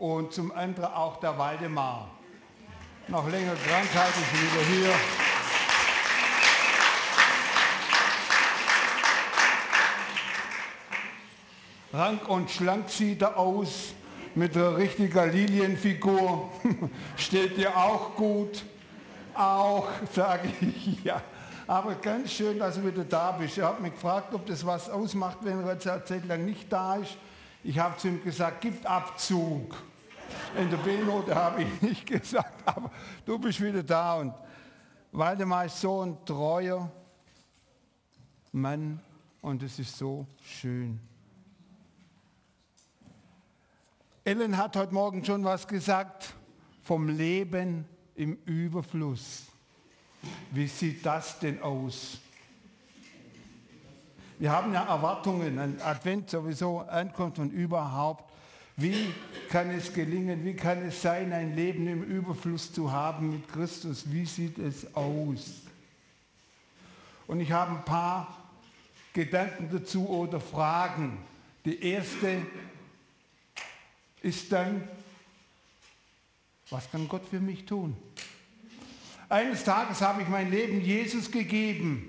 und zum anderen auch der Waldemar. Nach längerer Krankheit ist er wieder hier. Rank und schlank sieht er aus, mit einer richtigen Lilienfigur. Steht dir auch gut. Auch, sage ich, ja. Aber ganz schön, dass du wieder da bist. Er hat mich gefragt, ob das was ausmacht, wenn er jetzt eine Zeit lang nicht da ist. Ich habe zu ihm gesagt, gibt Abzug. In der B-Note habe ich nicht gesagt, aber du bist wieder da. Und Waldemar ist so ein treuer Mann und es ist so schön. Ellen hat heute Morgen schon was gesagt vom Leben im Überfluss. Wie sieht das denn aus? Wir haben ja Erwartungen, ein Advent sowieso, Ankunft und überhaupt. Wie kann es gelingen, wie kann es sein, ein Leben im Überfluss zu haben mit Christus? Wie sieht es aus? Und ich habe ein paar Gedanken dazu oder Fragen. Die erste ist dann, was kann Gott für mich tun? Eines Tages habe ich mein Leben Jesus gegeben,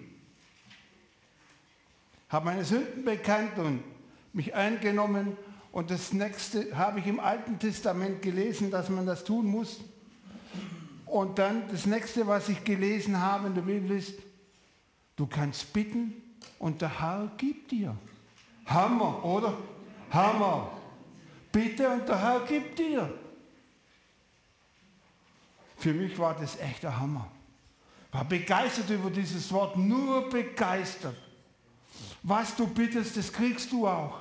habe meine Sünden bekannt und mich eingenommen und das nächste habe ich im Alten Testament gelesen, dass man das tun muss. Und dann das nächste, was ich gelesen habe in der Bibel ist, du kannst bitten und der Herr gibt dir. Hammer, oder? Hammer. Bitte und der Herr gibt dir. Für mich war das echt der Hammer. War begeistert über dieses Wort, nur begeistert. Was du bittest, das kriegst du auch.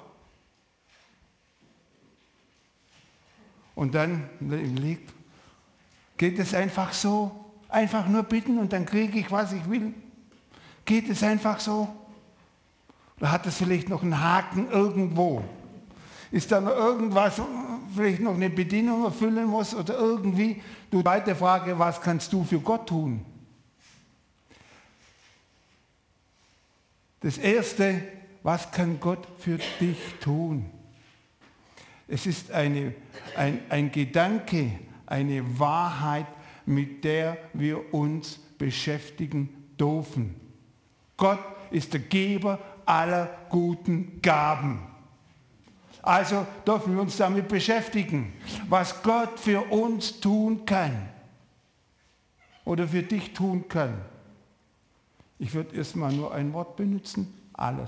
Und dann liegt, geht es einfach so, einfach nur bitten und dann kriege ich, was ich will. Geht es einfach so? Oder hat es vielleicht noch einen Haken irgendwo? Ist da noch irgendwas, vielleicht noch eine Bedingung erfüllen muss oder irgendwie? Die zweite Frage, was kannst du für Gott tun? Das erste, was kann Gott für dich tun? Es ist ein Gedanke, eine Wahrheit, mit der wir uns beschäftigen dürfen. Gott ist der Geber aller guten Gaben. Also dürfen wir uns damit beschäftigen, was Gott für uns tun kann oder für dich tun kann. Ich würde erstmal nur ein Wort benutzen, alles.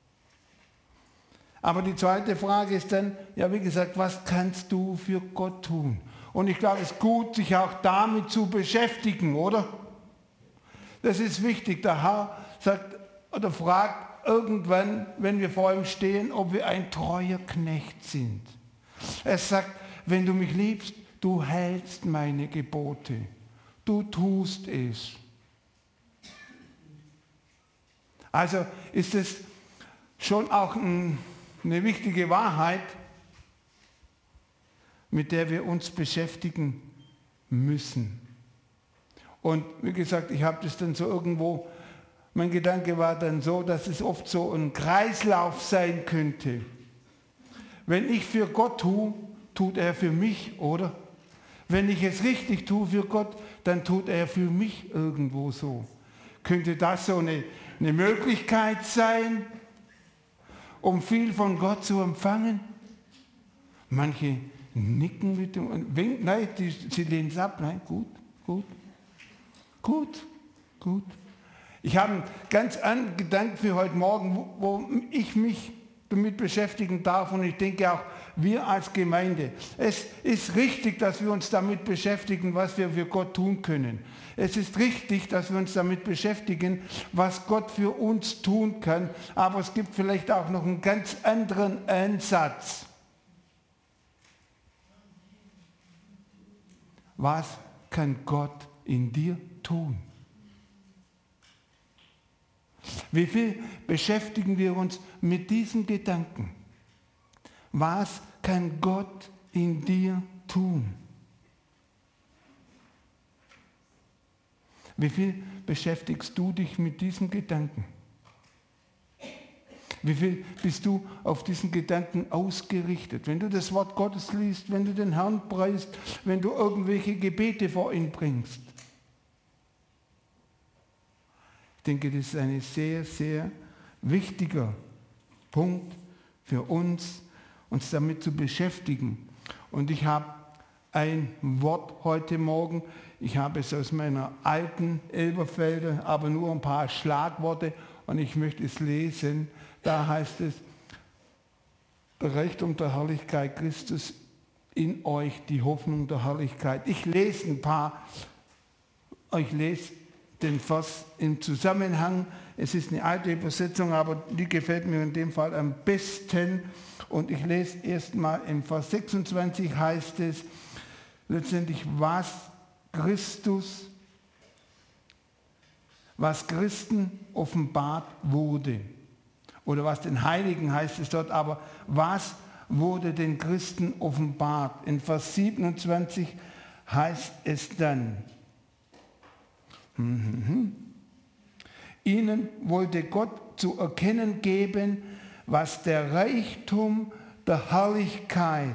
Aber die zweite Frage ist dann, ja wie gesagt, was kannst du für Gott tun? Und ich glaube, es ist gut, sich auch damit zu beschäftigen, oder? Das ist wichtig. Der Herr sagt oder fragt irgendwann, wenn wir vor ihm stehen, ob wir ein treuer Knecht sind. Er sagt, wenn du mich liebst, du hältst meine Gebote. Du tust es. Also ist es schon auch eine wichtige Wahrheit, mit der wir uns beschäftigen müssen. Und wie gesagt, ich habe das dann so irgendwo, mein Gedanke war dann so, dass es oft so ein Kreislauf sein könnte. Wenn ich für Gott tue, tut er für mich, oder? Wenn ich es richtig tue für Gott, dann tut er für mich irgendwo so. Könnte das so eine Möglichkeit sein, um viel von Gott zu empfangen? Manche nicken mit dem und winken, nein, sie lehnen es ab, nein, gut. Ich habe einen ganz anderen Gedanken für heute Morgen, wo ich mich damit beschäftigen darf und ich denke auch, wir als Gemeinde. Es ist richtig, dass wir uns damit beschäftigen, was wir für Gott tun können. Es ist richtig, dass wir uns damit beschäftigen, was Gott für uns tun kann, aber es gibt vielleicht auch noch einen ganz anderen Ansatz. Was kann Gott in dir tun? Wie viel beschäftigen wir uns mit diesen Gedanken? Was kann Gott in dir tun? Wie viel beschäftigst du dich mit diesen Gedanken? Wie viel bist du auf diesen Gedanken ausgerichtet? Wenn du das Wort Gottes liest, wenn du den Herrn preist, wenn du irgendwelche Gebete vor ihn bringst. Ich denke, das ist ein sehr, sehr wichtiger Punkt für uns damit zu beschäftigen. Und ich habe ein Wort heute Morgen, ich habe es aus meiner alten Elberfelder, aber nur ein paar Schlagworte und ich möchte es lesen. Da heißt es, der Reichtum der Herrlichkeit Christus in euch, die Hoffnung der Herrlichkeit. Ich lese den Vers im Zusammenhang. Es ist eine alte Übersetzung, aber die gefällt mir in dem Fall am besten. Und ich lese erstmal im Vers 26 heißt es letztendlich, was Christen offenbart wurde. Oder was den Heiligen heißt es dort, aber was wurde den Christen offenbart? In Vers 27 heißt es dann, ihnen wollte Gott zu erkennen geben, was der Reichtum der Herrlichkeit,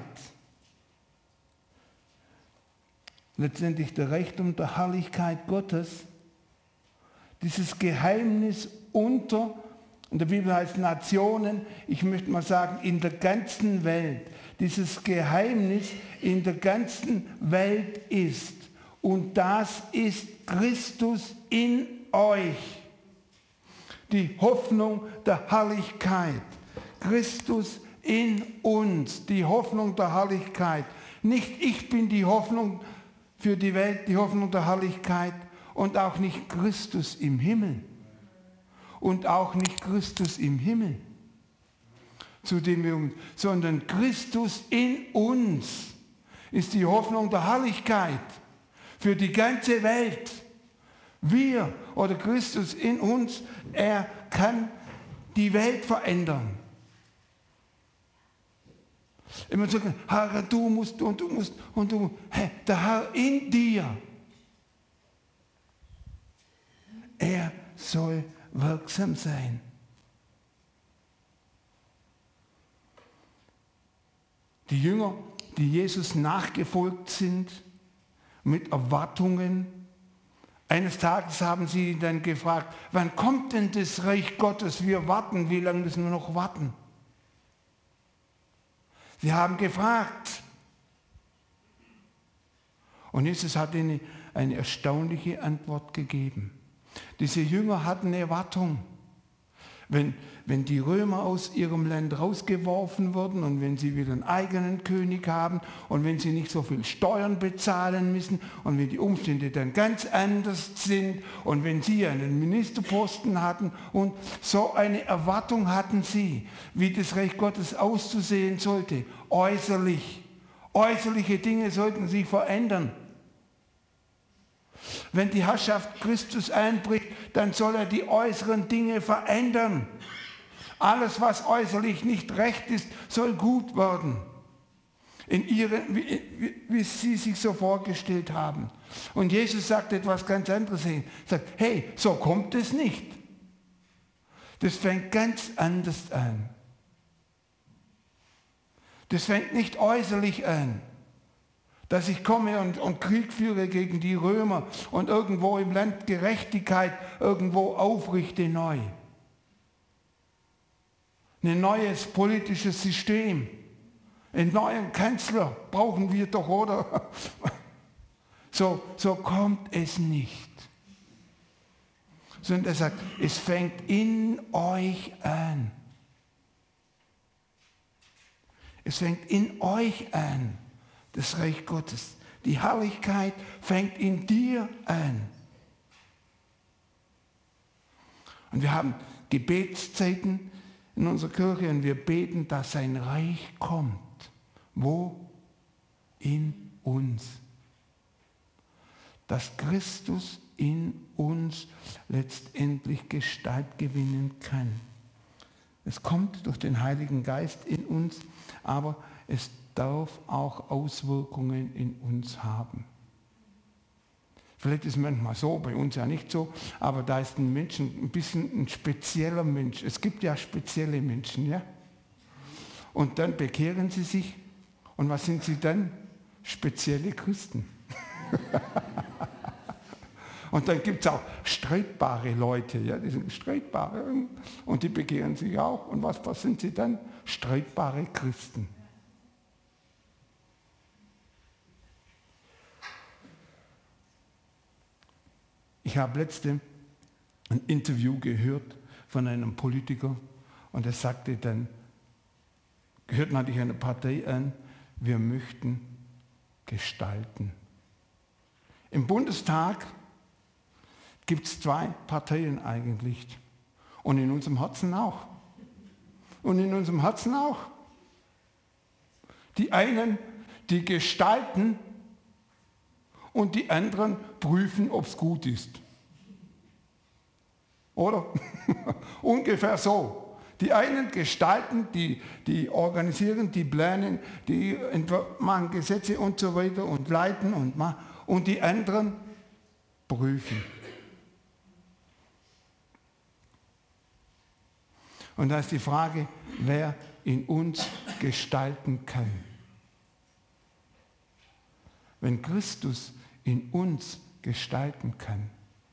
letztendlich der Reichtum der Herrlichkeit Gottes, dieses Geheimnis unter, in der Bibel heißt Nationen, ich möchte mal sagen, in der ganzen Welt, dieses Geheimnis in der ganzen Welt ist. Und das ist Christus in euch. Die Hoffnung der Herrlichkeit. Christus in uns, die Hoffnung der Herrlichkeit. Nicht ich bin die Hoffnung für die Welt, die Hoffnung der Herrlichkeit und auch nicht Christus im Himmel. Und auch nicht Christus im Himmel, sondern Christus in uns ist die Hoffnung der Herrlichkeit für die ganze Welt. Wir oder Christus in uns, er kann die Welt verändern. Immer sagen, Herr, du musst und du musst und du, hey, der Herr in dir, er soll wirksam sein. Die Jünger, die Jesus nachgefolgt sind, mit Erwartungen. Eines Tages haben sie ihn dann gefragt, wann kommt denn das Reich Gottes? Wir warten, wie lange müssen wir noch warten? Sie haben gefragt. Und Jesus hat ihnen eine erstaunliche Antwort gegeben. Diese Jünger hatten Erwartung. Wenn die Römer aus ihrem Land rausgeworfen wurden und wenn sie wieder einen eigenen König haben und wenn sie nicht so viel Steuern bezahlen müssen und wenn die Umstände dann ganz anders sind und wenn sie einen Ministerposten hatten und so eine Erwartung hatten sie, wie das Reich Gottes auszusehen sollte, äußerlich. Äußerliche Dinge sollten sich verändern. Wenn die Herrschaft Christus einbricht, dann soll er die äußeren Dinge verändern. Alles, was äußerlich nicht recht ist, soll gut werden. Wie sie sich so vorgestellt haben. Und Jesus sagt etwas ganz anderes. Er sagt, hey, so kommt es nicht. Das fängt ganz anders an. Das fängt nicht äußerlich an. Dass ich komme und Krieg führe gegen die Römer und irgendwo im Land Gerechtigkeit irgendwo aufrichte neu. Ein neues politisches System. Einen neuen Kanzler brauchen wir doch, oder? So kommt es nicht. Sondern er sagt, es fängt in euch an. Es fängt in euch an. Das Reich Gottes. Die Herrlichkeit fängt in dir an. Und wir haben Gebetszeiten in unserer Kirche und wir beten, dass sein Reich kommt. Wo? In uns. Dass Christus in uns letztendlich Gestalt gewinnen kann. Es kommt durch den Heiligen Geist in uns, aber es darf auch Auswirkungen in uns haben. Vielleicht ist es manchmal so, bei uns ja nicht so, aber da ist ein Mensch ein bisschen ein spezieller Mensch. Es gibt ja spezielle Menschen, ja. Und dann bekehren sie sich. Und was sind sie dann? Spezielle Christen. Und dann gibt es auch streitbare Leute, ja, die sind streitbare und die bekehren sich auch. Und was sind sie dann? Streitbare Christen. Ich habe letztens ein Interview gehört von einem Politiker und er sagte dann, gehört natürlich eine Partei an, wir möchten gestalten. Im Bundestag gibt es 2 Parteien eigentlich und in unserem Herzen auch. Und in unserem Herzen auch. Die einen, die gestalten und die anderen prüfen, ob es gut ist. Oder? Ungefähr so. Die einen gestalten, die organisieren, die planen, die machen Gesetze und so weiter und leiten und die anderen prüfen. Und da ist die Frage, wer in uns gestalten kann. Wenn Christus in uns gestalten kann,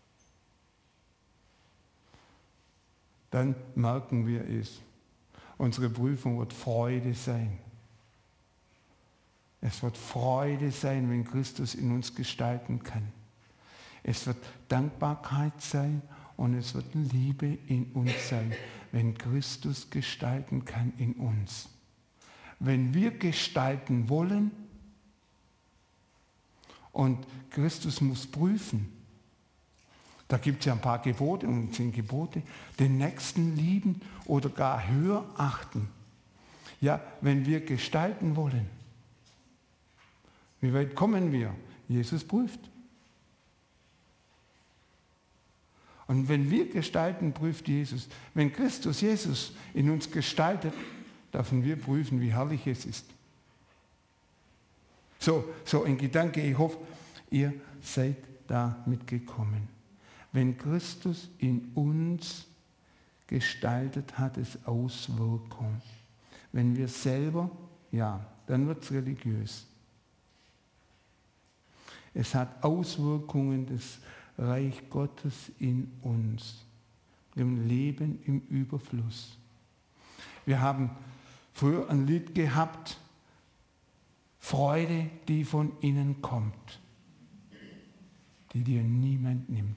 dann merken wir es. Unsere Prüfung wird Freude sein. Es wird Freude sein, wenn Christus in uns gestalten kann. Es wird Dankbarkeit sein und es wird Liebe in uns sein, wenn Christus gestalten kann in uns. Wenn wir gestalten wollen und Christus muss prüfen, da gibt es ja ein paar Gebote und 10 Gebote, den Nächsten lieben oder gar höher achten. Ja, wenn wir gestalten wollen, wie weit kommen wir? Jesus prüft. Und wenn wir gestalten, prüft Jesus. Wenn Christus Jesus in uns gestaltet, dürfen wir prüfen, wie herrlich es ist. So ein Gedanke, ich hoffe, ihr seid da mitgekommen. Wenn Christus in uns gestaltet, hat es Auswirkungen. Wenn wir selber, ja, dann wird es religiös. Es hat Auswirkungen des Reich Gottes in uns, im Leben im Überfluss. Wir haben früher ein Lied gehabt, Freude, die von innen kommt, die dir niemand nimmt.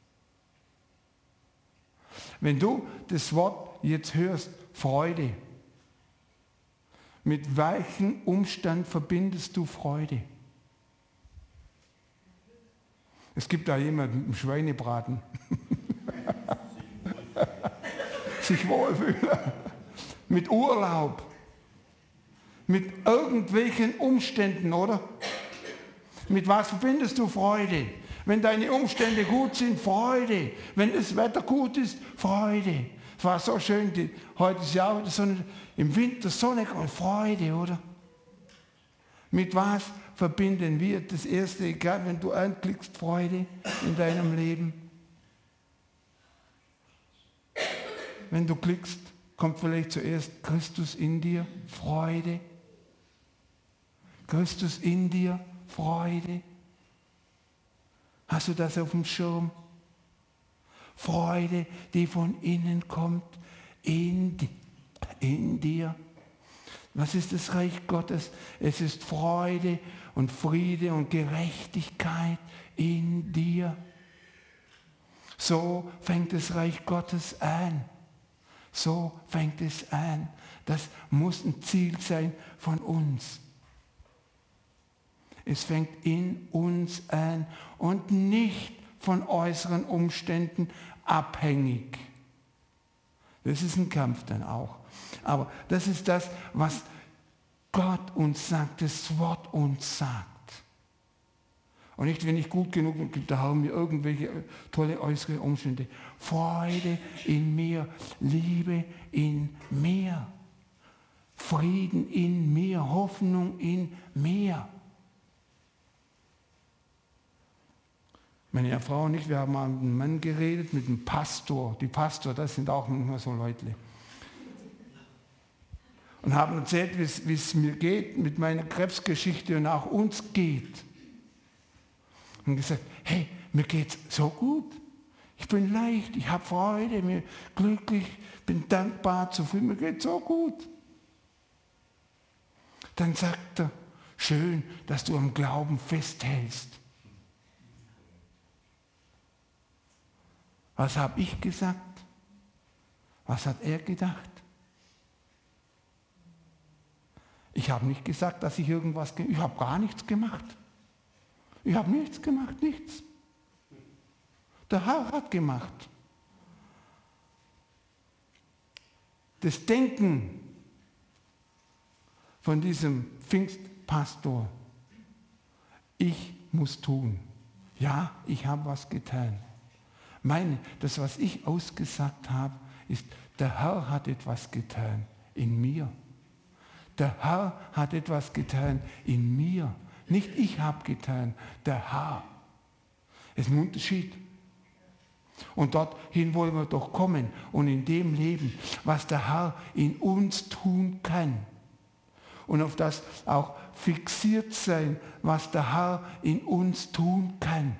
Wenn du das Wort jetzt hörst, Freude, mit welchem Umstand verbindest du Freude? Es gibt da jemanden mit dem Schweinebraten. Sich wohlfühlen. Mit Urlaub. Mit irgendwelchen Umständen, oder? Mit was verbindest du Freude? Wenn deine Umstände gut sind, Freude. Wenn das Wetter gut ist, Freude. Es war so schön, heute ist ja auch wieder Sonne, im Winter Sonne und Freude, oder? Mit was verbinden wir das Erste, egal wenn du anklickst, Freude in deinem Leben? Wenn du klickst, kommt vielleicht zuerst Christus in dir, Freude. Christus in dir, Freude. Hast du das auf dem Schirm? Freude, die von innen kommt, in dir. Was ist das Reich Gottes? Es ist Freude und Friede und Gerechtigkeit in dir. So fängt das Reich Gottes an. So fängt es an. Das muss ein Ziel sein von uns. Es fängt in uns an und nicht von äußeren Umständen abhängig. Das ist ein Kampf dann auch. Aber das ist das, was Gott uns sagt, das Wort uns sagt. Und nicht, wenn ich gut genug bin, da haben wir irgendwelche tolle äußere Umstände. Freude in mir, Liebe in mir, Frieden in mir, Hoffnung in mir. Meine Frau und ich, wir haben mal mit einem Mann geredet, mit einem Pastor. Die Pastor, das sind auch manchmal so Leute. Und haben erzählt, wie es mir geht mit meiner Krebsgeschichte und auch uns geht. Und gesagt, hey, mir geht's so gut. Ich bin leicht, ich habe Freude, bin glücklich, bin dankbar, zufrieden, mir geht's so gut. Dann sagt er, schön, dass du am Glauben festhältst. Was habe ich gesagt? Was hat er gedacht? Ich habe nicht gesagt, dass ich irgendwas gemacht habe. Ich habe gar nichts gemacht. Ich habe nichts gemacht, nichts. Der Herr hat gemacht. Das Denken von diesem Pfingstpastor. Ich muss tun. Ja, ich habe was getan. Das, was ich ausgesagt habe, ist, der Herr hat etwas getan in mir. Der Herr hat etwas getan in mir. Nicht ich habe getan, der Herr. Es ist ein Unterschied. Und dorthin wollen wir doch kommen und in dem leben, was der Herr in uns tun kann. Und auf das auch fixiert sein, was der Herr in uns tun kann.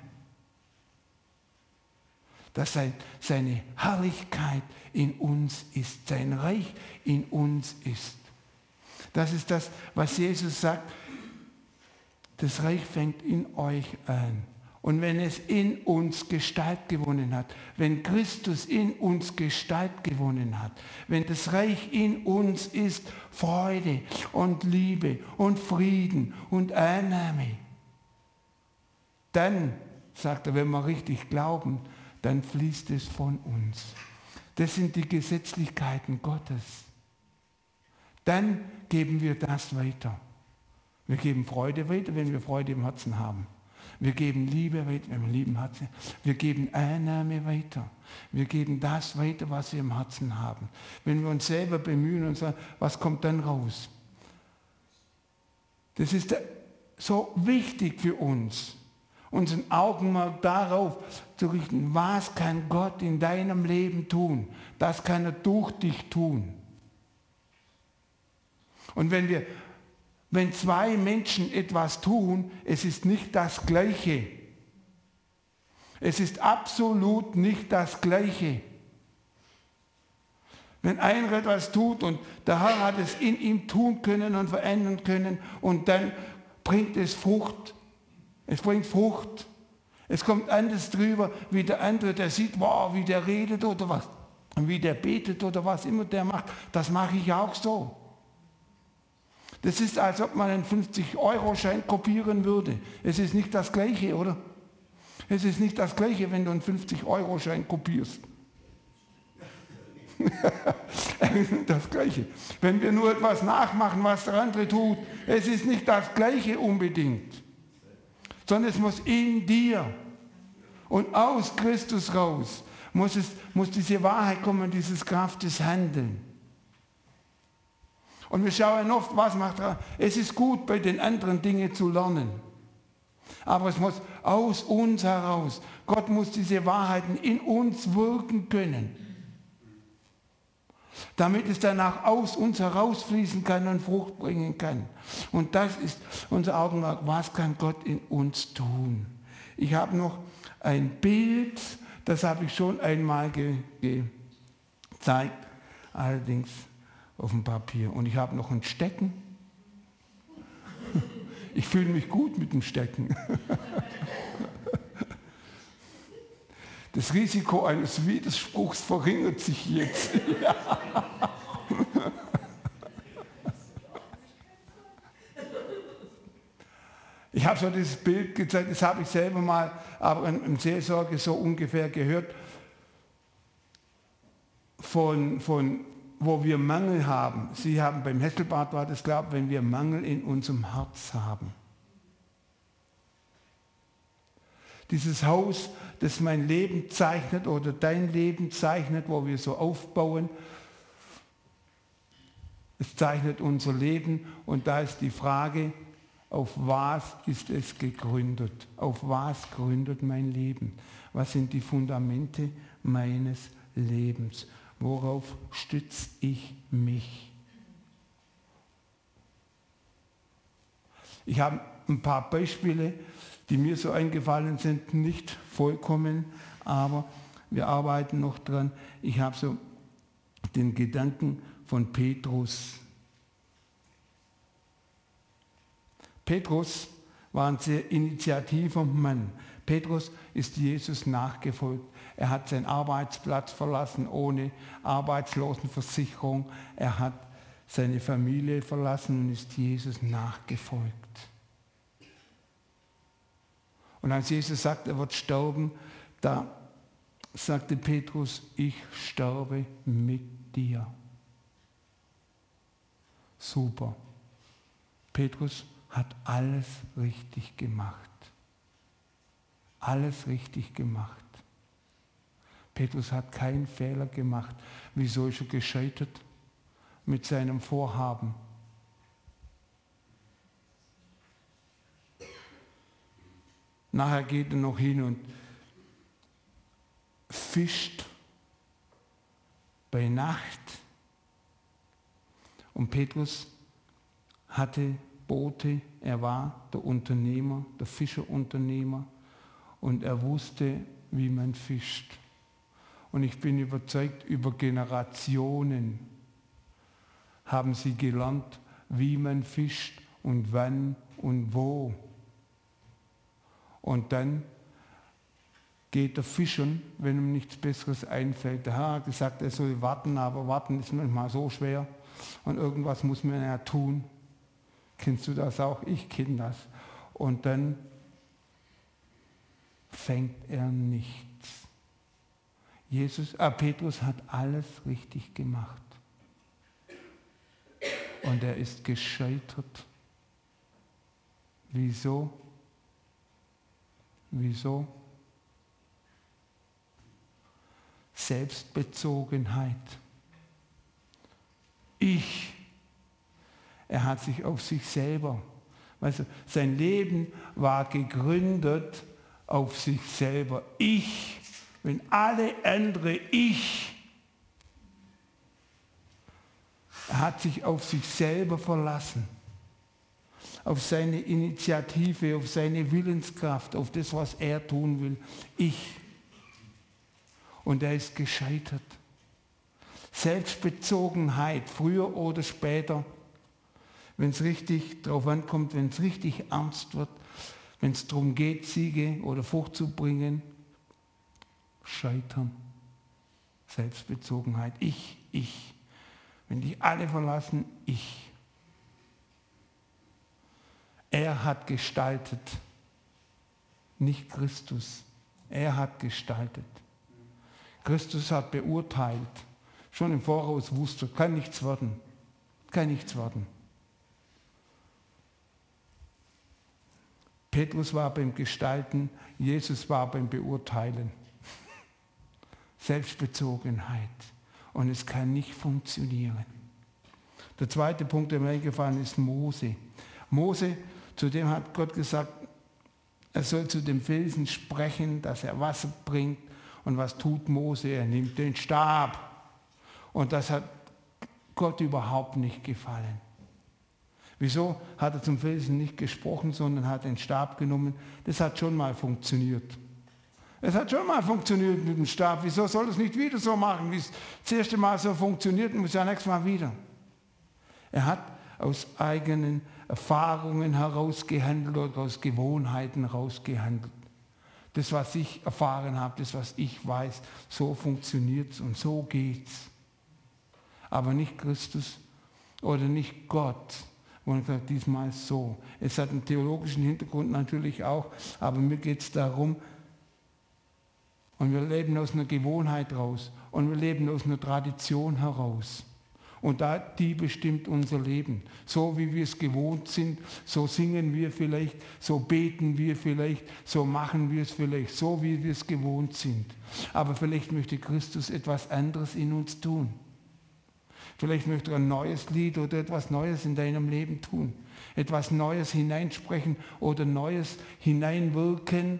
Dass seine Herrlichkeit in uns ist, sein Reich in uns ist. Das ist das, was Jesus sagt, das Reich fängt in euch an. Und wenn es in uns Gestalt gewonnen hat, wenn Christus in uns Gestalt gewonnen hat, wenn das Reich in uns ist Freude und Liebe und Frieden und Annahme, dann, sagt er, wenn wir richtig glauben, dann fließt es von uns. Das sind die Gesetzlichkeiten Gottes. Dann geben wir das weiter. Wir geben Freude weiter, wenn wir Freude im Herzen haben. Wir geben Liebe weiter, wenn wir Liebe im Herzen haben. Wir geben Annahme weiter. Wir geben das weiter, was wir im Herzen haben. Wenn wir uns selber bemühen und sagen, was kommt dann raus? Das ist so wichtig für uns, unseren Augenmerk darauf zu richten, was kann Gott in deinem Leben tun? Das kann er durch dich tun. Und wenn zwei Menschen etwas tun, es ist nicht das Gleiche. Es ist absolut nicht das Gleiche. Wenn einer etwas tut und der Herr hat es in ihm tun können und verändern können und dann bringt es Frucht. Es bringt Frucht. Es kommt anders drüber, wie der andere, der sieht, wow, wie der redet oder was, und wie der betet oder was immer der macht. Das mache ich auch so. Das ist, als ob man einen 50-Euro-Schein kopieren würde. Es ist nicht das Gleiche, oder? Es ist nicht das Gleiche, wenn du einen 50-Euro-Schein kopierst. Das Gleiche. Wenn wir nur etwas nachmachen, was der andere tut, es ist nicht das Gleiche unbedingt. Sondern es muss in dir und aus Christus raus, muss diese Wahrheit kommen, dieses Kraft des Handeln. Und wir schauen oft, was macht er. Es ist gut, bei den anderen Dinge zu lernen. Aber es muss aus uns heraus. Gott muss diese Wahrheiten in uns wirken können. Damit es danach aus uns herausfließen kann und Frucht bringen kann. Und das ist unser Augenmerk. Was kann Gott in uns tun? Ich habe noch ein Bild, das habe ich schon einmal gezeigt. Allerdings auf dem Papier. Und ich habe noch ein Stecken. Ich fühle mich gut mit dem Stecken. Das Risiko eines Widerspruchs verringert sich jetzt. Ich habe so dieses Bild gezeigt, das habe ich selber mal, aber in Seelsorge so ungefähr gehört, von wo wir Mangel haben. Sie haben beim Hesselbad war das, glaube ich, wenn wir Mangel in unserem Herz haben. Dieses Haus, das mein Leben zeichnet oder dein Leben zeichnet, wo wir so aufbauen, es zeichnet unser Leben und da ist die Frage, auf was ist es gegründet? Auf was gründet mein Leben? Was sind die Fundamente meines Lebens? Worauf stütze ich mich? Ich habe ein paar Beispiele, die mir so eingefallen sind, nicht vollkommen, aber wir arbeiten noch dran. Ich habe so den Gedanken von Petrus. Petrus war ein sehr initiativer Mann. Petrus ist Jesus nachgefolgt. Er hat seinen Arbeitsplatz verlassen ohne Arbeitslosenversicherung. Er hat seine Familie verlassen und ist Jesus nachgefolgt. Und als Jesus sagt, er wird sterben, da sagte Petrus, ich sterbe mit dir. Super. Petrus hat alles richtig gemacht. Alles richtig gemacht. Petrus hat keinen Fehler gemacht. Wieso ist er gescheitert mit seinem Vorhaben? Nachher geht er noch hin und fischt bei Nacht. Und Petrus hatte Boote, er war der Unternehmer, der Fischerunternehmer und er wusste, wie man fischt. Und ich bin überzeugt, über Generationen haben sie gelernt, wie man fischt und wann und wo. Und dann geht er fischen, wenn ihm nichts Besseres einfällt. Der Herr hat gesagt, er soll warten, aber warten ist manchmal so schwer und irgendwas muss man ja tun. Kennst du das auch? Ich kenne das. Und dann fängt er nichts. Petrus hat alles richtig gemacht. Und er ist gescheitert. Wieso? Wieso? Selbstbezogenheit. Er hat sich auf sich selber, weißt du, sein Leben war gegründet auf sich selber. Wenn alle andere er hat sich auf sich selber verlassen, auf seine Initiative, auf seine Willenskraft, auf das, was er tun will. Und er ist gescheitert. Selbstbezogenheit, früher oder später, wenn es richtig drauf ankommt, wenn es richtig ernst wird, wenn es darum geht, Siege oder Frucht zu bringen, scheitern. Selbstbezogenheit, ich. Wenn dich alle verlassen, ich. Er hat gestaltet, nicht Christus. Er hat gestaltet. Christus hat beurteilt. Schon im Voraus wusste, kann nichts werden. Kann nichts werden. Petrus war beim Gestalten, Jesus war beim Beurteilen. Selbstbezogenheit. Und es kann nicht funktionieren. Der zweite Punkt, der mir eingefallen ist, Mose. Mose, zu dem hat Gott gesagt, er soll zu dem Felsen sprechen, dass er Wasser bringt. Und was tut Mose? Er nimmt den Stab. Und das hat Gott überhaupt nicht gefallen. Wieso hat er zum Felsen nicht gesprochen, sondern hat den Stab genommen? Das hat schon mal funktioniert. Es hat schon mal funktioniert mit dem Stab. Wieso soll es nicht wieder so machen, wie es das erste Mal so funktioniert, muss ja nächstes Mal wieder. Er hat aus eigenen Erfahrungen heraus gehandelt oder aus Gewohnheiten heraus gehandelt. Das, was ich erfahren habe, das, was ich weiß, so funktioniert es und so geht's. Aber nicht Christus oder nicht Gott. Und ich sage, diesmal so. Es hat einen theologischen Hintergrund natürlich auch, aber mir geht es darum, und wir leben aus einer Gewohnheit raus und wir leben aus einer Tradition heraus. Und die bestimmt unser Leben. So wie wir es gewohnt sind, so singen wir vielleicht, so beten wir vielleicht, so machen wir es vielleicht, so wie wir es gewohnt sind. Aber vielleicht möchte Christus etwas anderes in uns tun. Vielleicht möchtest du ein neues Lied oder etwas Neues in deinem Leben tun. Etwas Neues hineinsprechen oder Neues hineinwirken.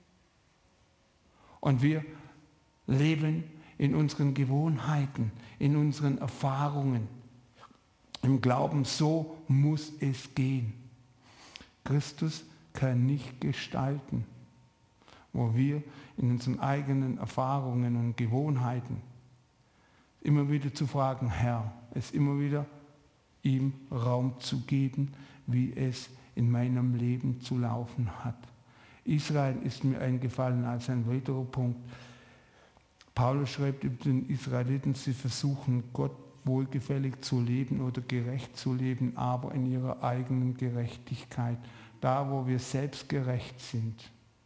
Und wir leben in unseren Gewohnheiten, in unseren Erfahrungen. Im Glauben, so muss es gehen. Christus kann nicht gestalten, wo wir in unseren eigenen Erfahrungen und Gewohnheiten immer wieder zu fragen, Herr, es immer wieder ihm Raum zu geben, wie es in meinem Leben zu laufen hat. Israel ist mir eingefallen als ein weiterer Punkt. Paulus schreibt über den Israeliten, sie versuchen Gott wohlgefällig zu leben oder gerecht zu leben, aber in ihrer eigenen Gerechtigkeit, da wo wir selbst gerecht sind,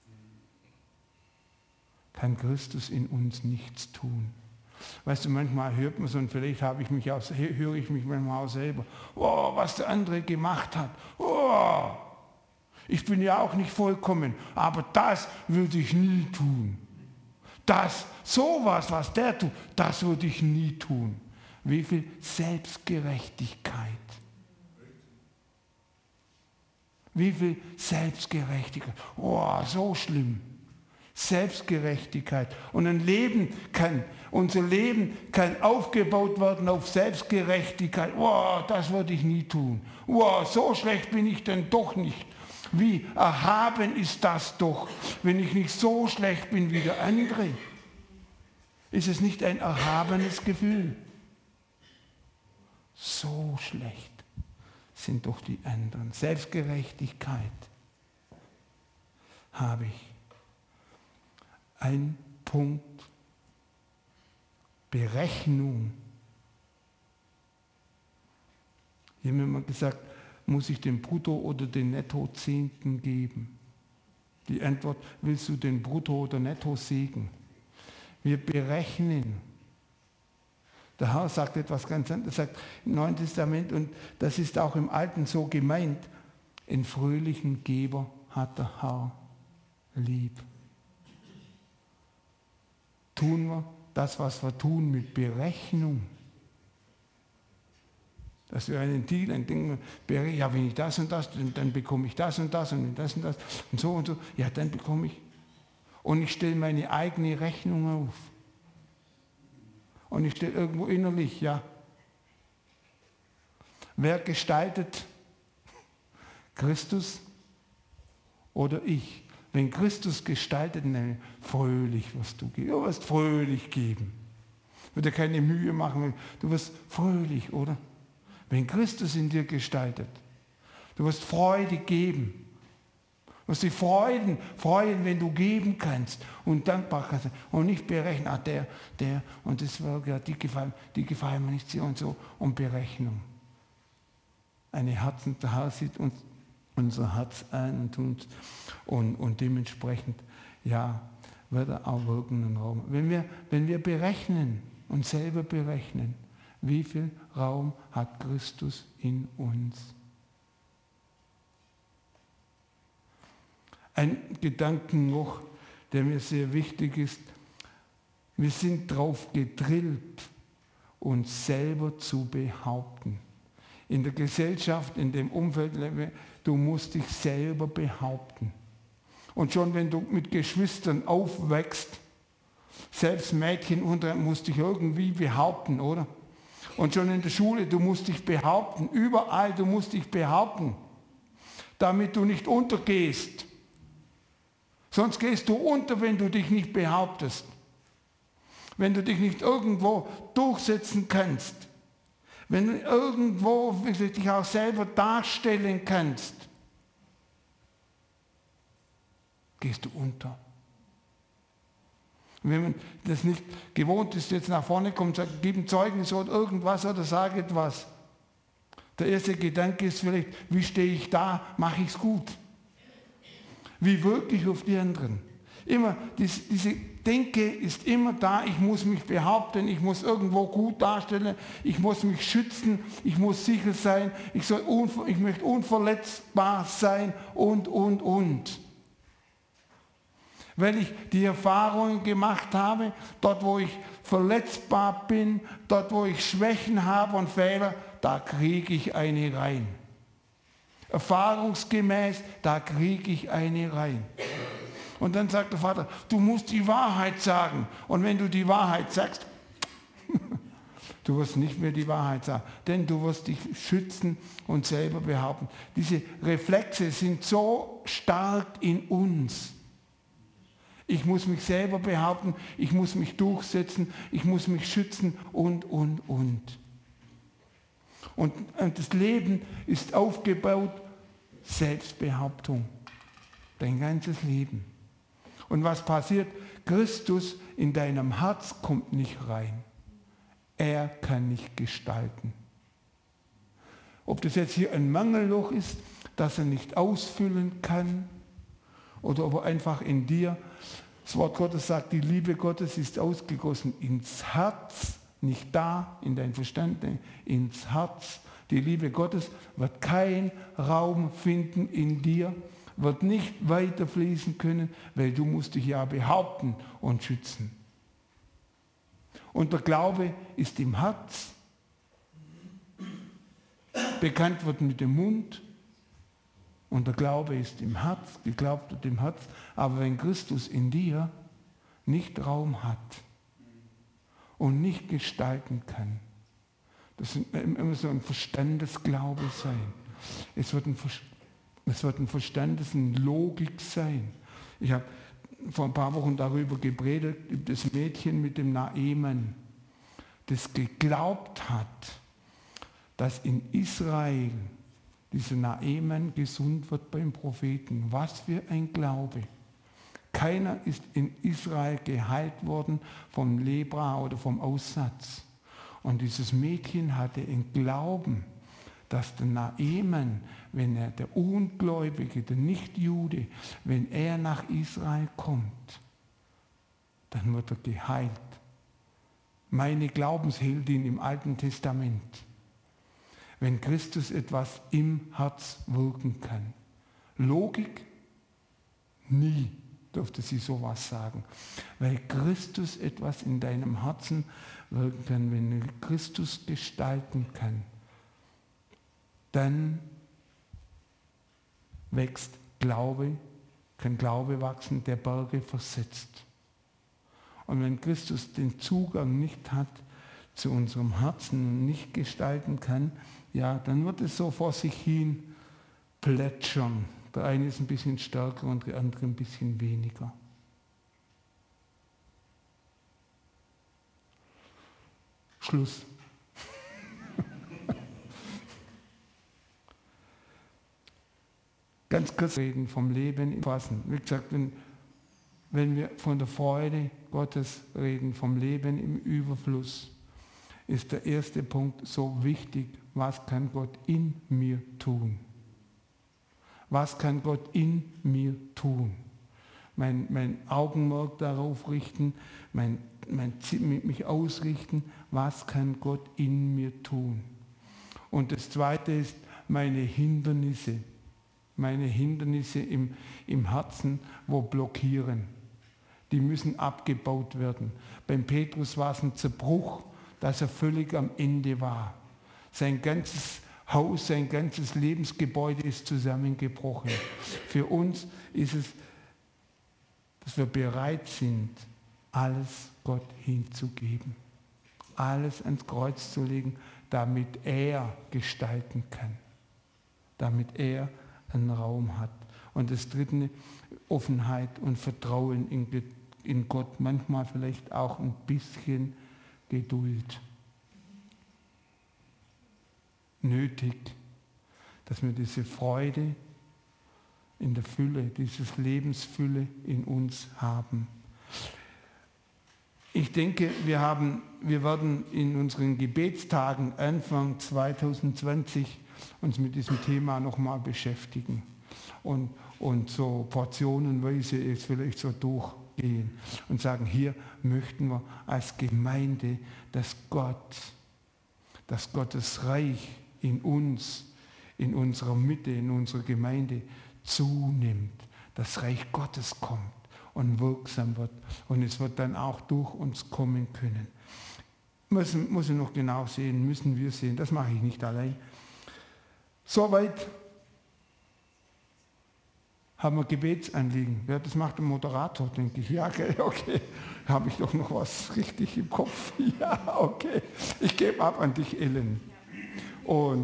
kann Christus in uns nichts tun. Weißt du, manchmal hört man so, und vielleicht höre ich mich manchmal auch selber, oh, was der andere gemacht hat, oh, ich bin ja auch nicht vollkommen, aber das würde ich nie tun. Sowas, was der tut, das würde ich nie tun. Wie viel Selbstgerechtigkeit. Wie viel Selbstgerechtigkeit. Oh, so schlimm. Selbstgerechtigkeit. Und unser Leben kann aufgebaut werden auf Selbstgerechtigkeit. Oh, das würde ich nie tun. Oh, so schlecht bin ich denn doch nicht. Wie erhaben ist das doch, wenn ich nicht so schlecht bin wie der andere? Ist es nicht ein erhabenes Gefühl? So schlecht sind doch die anderen. Selbstgerechtigkeit habe ich. Ein Punkt. Berechnung. Hier haben wir mal gesagt, muss ich den Brutto- oder den Nettozehnten geben? Die Antwort, willst du den Brutto- oder Nettosegen? Wir berechnen. Der Herr sagt etwas ganz anderes, er sagt im Neuen Testament, und das ist auch im Alten so gemeint, einen fröhlichen Geber hat der Herr lieb. Tun wir das, was wir tun, mit Berechnung. Dass wir einen Deal, ein Ding, ja, wenn ich das und das, dann bekomme ich das und das und das und so, ja, dann bekomme ich. Und ich stelle meine eigene Rechnung auf. Und ich stelle irgendwo innerlich, ja, wer gestaltet? Christus oder ich? Wenn Christus gestaltet, dann fröhlich wirst du geben. Du wirst fröhlich geben. Wird dir keine Mühe machen, du wirst fröhlich, oder? Wenn Christus in dir gestaltet, du wirst Freude geben. Du wirst dich freuen, wenn du geben kannst und dankbar kannst und nicht berechnen, der und das Werk, ja, die gefallen mir nicht so und so, und Berechnung. Eine Herzen, der Herr sieht uns unser Herz an und dementsprechend, ja, wird er auch wirken im Raum. Wenn wir berechnen und selber berechnen, wie viel Raum hat Christus in uns? Ein Gedanken noch, der mir sehr wichtig ist. Wir sind darauf gedrillt, uns selber zu behaupten. In der Gesellschaft, in dem Umfeld, du musst dich selber behaupten. Und schon wenn du mit Geschwistern aufwächst, selbst Mädchen musst dich irgendwie behaupten, oder? Und schon in der Schule, du musst dich behaupten, überall, du musst dich behaupten, damit du nicht untergehst. Sonst gehst du unter, wenn du dich nicht behauptest. Wenn du dich nicht irgendwo durchsetzen kannst. Wenn du irgendwo dich auch selber darstellen kannst, gehst du unter. Und wenn man das nicht gewohnt ist, jetzt nach vorne kommt und sagt, gib ein Zeugnis oder irgendwas oder sag etwas. Der erste Gedanke ist vielleicht, wie stehe ich da, mache ich es gut? Wie wirke ich auf die anderen? Immer, diese Denke ist immer da, ich muss mich behaupten, ich muss irgendwo gut darstellen, ich muss mich schützen, ich muss sicher sein, ich möchte unverletzbar sein und. Weil ich die Erfahrungen gemacht habe, dort wo ich verletzbar bin, dort wo ich Schwächen habe und Fehler, da kriege ich eine rein. Erfahrungsgemäß, da kriege ich eine rein. Und dann sagt der Vater, du musst die Wahrheit sagen. Und wenn du die Wahrheit sagst, du wirst nicht mehr die Wahrheit sagen, denn du wirst dich schützen und selber behaupten. Diese Reflexe sind so stark in uns. Ich muss mich selber behaupten, ich muss mich durchsetzen, ich muss mich schützen und. Und das Leben ist aufgebaut, Selbstbehauptung. Dein ganzes Leben. Und was passiert? Christus in deinem Herz kommt nicht rein. Er kann nicht gestalten. Ob das jetzt hier ein Mangelloch ist, das er nicht ausfüllen kann, oder ob er einfach in dir, das Wort Gottes sagt, die Liebe Gottes ist ausgegossen ins Herz, nicht da, in dein Verstand, ins Herz. Die Liebe Gottes wird keinen Raum finden in dir, wird nicht weiterfließen können, weil du musst dich ja behaupten und schützen. Und der Glaube ist im Herz. Bekannt wird mit dem Mund. Und der Glaube ist im Herz, geglaubt wird im Herz. Aber wenn Christus in dir nicht Raum hat und nicht gestalten kann, das wird immer so ein Verstandesglaube sein. Es wird ein Verstandes- und Logik sein. Ich habe vor ein paar Wochen darüber gepredigt, über das Mädchen mit dem Naeman, das geglaubt hat, dass in Israel dieser Naeman gesund wird beim Propheten. Was für ein Glaube. Keiner ist in Israel geheilt worden vom Lepra oder vom Aussatz. Und dieses Mädchen hatte einen Glauben, dass der Naeman, wenn er, der Ungläubige, der Nichtjude, wenn er nach Israel kommt, dann wird er geheilt. Meine Glaubensheldin im Alten Testament. Wenn Christus etwas im Herz wirken kann. Logik? Nie dürfte sie sowas sagen. Weil Christus etwas in deinem Herzen wirken kann, wenn Christus gestalten kann, dann wächst Glaube, kann Glaube wachsen, der Berge versetzt. Und wenn Christus den Zugang nicht hat zu unserem Herzen und nicht gestalten kann, ja, dann wird es so vor sich hin plätschern. Der eine ist ein bisschen stärker und der andere ein bisschen weniger. Schluss. Ganz kurz reden vom Leben im Fassen. Wie gesagt, wenn wir von der Freude Gottes reden, vom Leben im Überfluss, ist der erste Punkt so wichtig, was kann Gott in mir tun? Was kann Gott in mir tun? Mein Augenmerk darauf richten, mich ausrichten, was kann Gott in mir tun? Und das zweite ist meine Hindernisse im Herzen, wo blockieren. Die müssen abgebaut werden. Beim Petrus war es ein Zerbruch, dass er völlig am Ende war. Sein ganzes Haus, sein ganzes Lebensgebäude ist zusammengebrochen. Für uns ist es, dass wir bereit sind, alles Gott hinzugeben. Alles ans Kreuz zu legen, damit er gestalten kann. Damit er einen Raum hat. Und das dritte, Offenheit und Vertrauen in Gott. Manchmal vielleicht auch ein bisschen Geduld. Nötig, dass wir diese Freude in der Fülle, diese Lebensfülle in uns haben. Ich denke, wir werden in unseren Gebetstagen Anfang 2020 uns mit diesem Thema nochmal beschäftigen und so portionenweise es vielleicht so durchgehen und sagen, hier möchten wir als Gemeinde, dass Gottes Reich in uns, in unserer Mitte, in unserer Gemeinde zunimmt. Das Reich Gottes kommt und wirksam wird. Und es wird dann auch durch uns kommen können. Muss ich noch genau sehen, müssen wir sehen. Das mache ich nicht allein. Soweit haben wir Gebetsanliegen. Wer das macht, der Moderator, denke ich. Ja, okay. Habe ich doch noch was richtig im Kopf. Ja, okay. Ich gebe ab an dich, Ellen. Und